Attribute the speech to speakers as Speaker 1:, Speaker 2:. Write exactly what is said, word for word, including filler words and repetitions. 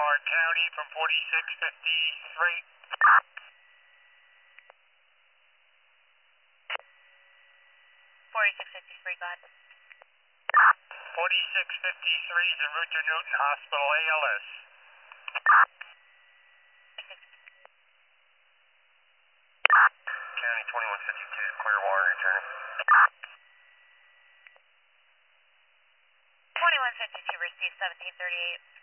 Speaker 1: Brevard County from forty-six fifty-three.
Speaker 2: forty-six fifty-three, go ahead.
Speaker 1: forty-six fifty-three is en route to Newton Hospital, A L S. County twenty-one fifty-two, Clearwater, returning.
Speaker 2: twenty-one fifty-two, received seventeen thirty-eight.